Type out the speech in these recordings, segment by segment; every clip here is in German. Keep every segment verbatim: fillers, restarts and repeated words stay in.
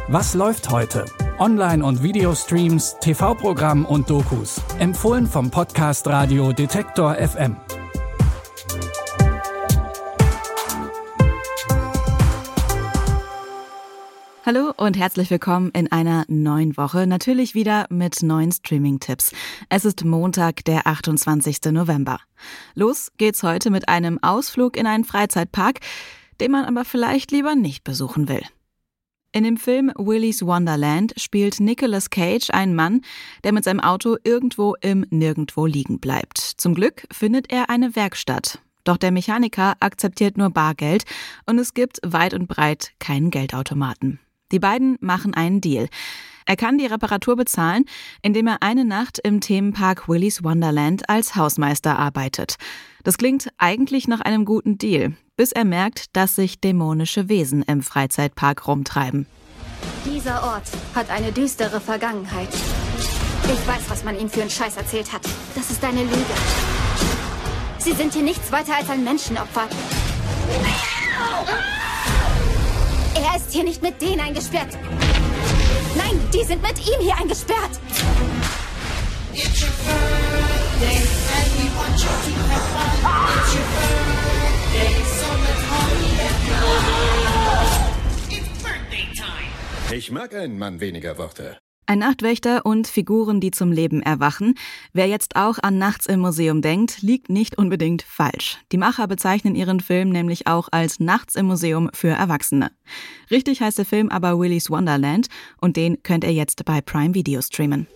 Was läuft heute? Online- und Videostreams, T V-Programm und Dokus. Empfohlen vom Podcast Radio Detektor F M. Hallo und herzlich willkommen in einer neuen Woche, natürlich wieder mit neuen Streaming-Tipps. Es ist Montag, der achtundzwanzigsten November. Los geht's heute mit einem Ausflug in einen Freizeitpark, den man aber vielleicht lieber nicht besuchen will. In dem Film Willy's Wonderland spielt Nicolas Cage einen Mann, der mit seinem Auto irgendwo im Nirgendwo liegen bleibt. Zum Glück findet er eine Werkstatt. Doch der Mechaniker akzeptiert nur Bargeld und es gibt weit und breit keinen Geldautomaten. Die beiden machen einen Deal. Er kann die Reparatur bezahlen, indem er eine Nacht im Themenpark Willy's Wonderland als Hausmeister arbeitet. Das klingt eigentlich nach einem guten Deal, bis er merkt, dass sich dämonische Wesen im Freizeitpark rumtreiben. Dieser Ort hat eine düstere Vergangenheit. Ich weiß, was man ihm für einen Scheiß erzählt hat. Das ist eine Lüge. Sie sind hier nichts weiter als ein Menschenopfer. Er ist hier nicht mit denen eingesperrt. Nein, die sind mit ihm hier eingesperrt. Ich mag einen Mann weniger Worte. Ein Nachtwächter und Figuren, die zum Leben erwachen. Wer jetzt auch an Nachts im Museum denkt, liegt nicht unbedingt falsch. Die Macher bezeichnen ihren Film nämlich auch als Nachts im Museum für Erwachsene. Richtig heißt der Film aber Willy's Wonderland und den könnt ihr jetzt bei Prime Video streamen.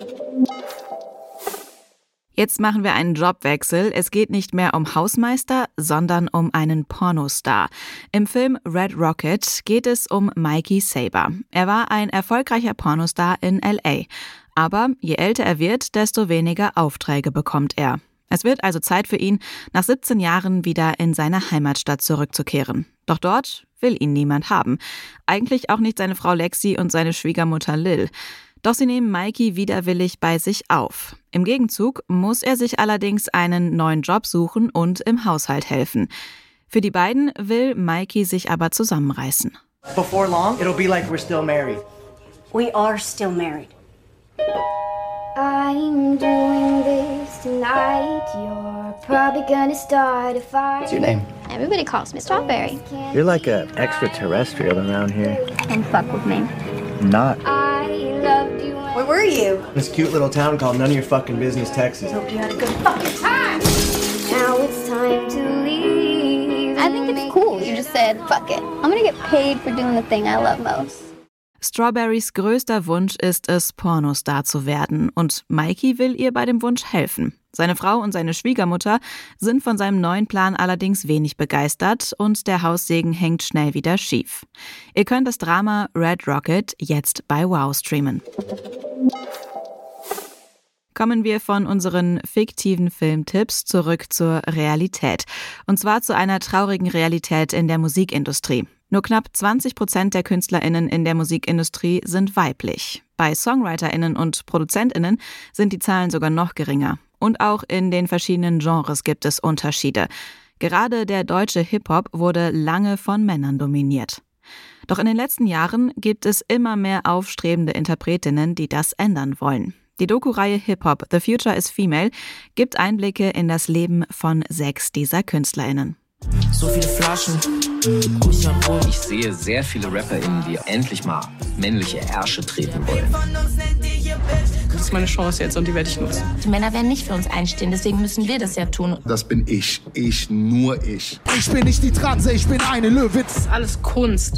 Jetzt machen wir einen Jobwechsel. Es geht nicht mehr um Hausmeister, sondern um einen Pornostar. Im Film Red Rocket geht es um Mikey Saber. Er war ein erfolgreicher Pornostar in L A. Aber je älter er wird, desto weniger Aufträge bekommt er. Es wird also Zeit für ihn, nach siebzehn Jahren wieder in seine Heimatstadt zurückzukehren. Doch dort will ihn niemand haben. Eigentlich auch nicht seine Frau Lexi und seine Schwiegermutter Lil. Doch sie nehmen Mikey widerwillig bei sich auf. Im Gegenzug muss er sich allerdings einen neuen Job suchen und im Haushalt helfen. Für die beiden will Mikey sich aber zusammenreißen. Before long, it'll be like we're still married. We are still married. I'm doing this tonight. You're probably gonna start a fire. What's your name? Everybody calls me Strawberry. You're like an extraterrestrial around here. And fuck with me. Not. I loved you. Where were you? This cute little town called None of Your Fucking Business, Texas. Hope you had a good fucking time. Now it's time to leave. I think it's cool. You just said, fuck it. I'm gonna get paid for doing the thing I love most. Strawberrys größter Wunsch ist es, Pornostar zu werden. Und Mikey will ihr bei dem Wunsch helfen. Seine Frau und seine Schwiegermutter sind von seinem neuen Plan allerdings wenig begeistert und der Haussegen hängt schnell wieder schief. Ihr könnt das Drama Red Rocket jetzt bei Wow streamen. Kommen wir von unseren fiktiven Filmtipps zurück zur Realität. Und zwar zu einer traurigen Realität in der Musikindustrie. Nur knapp zwanzig Prozent der KünstlerInnen in der Musikindustrie sind weiblich. Bei SongwriterInnen und ProduzentInnen sind die Zahlen sogar noch geringer. Und auch in den verschiedenen Genres gibt es Unterschiede. Gerade der deutsche Hip-Hop wurde lange von Männern dominiert. Doch in den letzten Jahren gibt es immer mehr aufstrebende Interpretinnen, die das ändern wollen. Die Doku-Reihe Hip-Hop The Future is Female gibt Einblicke in das Leben von sechs dieser KünstlerInnen. So viele Flaschen um mich herum. Ich sehe sehr viele RapperInnen, die endlich mal männliche Ärsche treten wollen. Das ist meine Chance jetzt und die werde ich nutzen. Die Männer werden nicht für uns einstehen, deswegen müssen wir das ja tun. Das bin ich. Ich, nur ich. Ich bin nicht die Transe, ich bin eine Löwin. Das ist alles Kunst.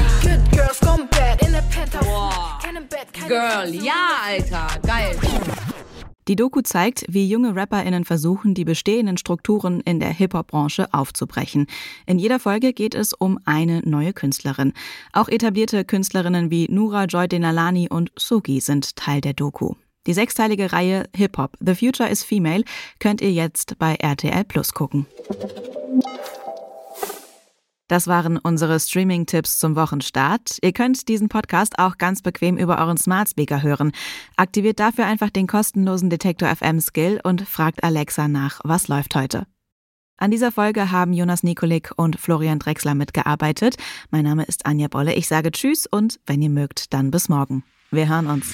Boah. Girl, ja, Alter, geil. Die Doku zeigt, wie junge RapperInnen versuchen, die bestehenden Strukturen in der Hip-Hop-Branche aufzubrechen. In jeder Folge geht es um eine neue Künstlerin. Auch etablierte Künstlerinnen wie Nura Joy Denalani und Sugi sind Teil der Doku. Die sechsteilige Reihe Hip-Hop The Future is Female könnt ihr jetzt bei R T L Plus gucken. Das waren unsere Streaming-Tipps zum Wochenstart. Ihr könnt diesen Podcast auch ganz bequem über euren Smart Speaker hören. Aktiviert dafür einfach den kostenlosen Detektor F M Skill und fragt Alexa nach, was läuft heute. An dieser Folge haben Jonas Nikolik und Florian Drexler mitgearbeitet. Mein Name ist Anja Bolle. Ich sage Tschüss und wenn ihr mögt, dann bis morgen. Wir hören uns.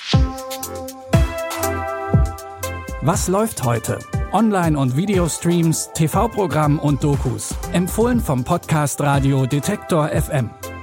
Was läuft heute? Online- und Videostreams, T V-Programm und Dokus. Empfohlen vom Podcast Radio Detektor F M.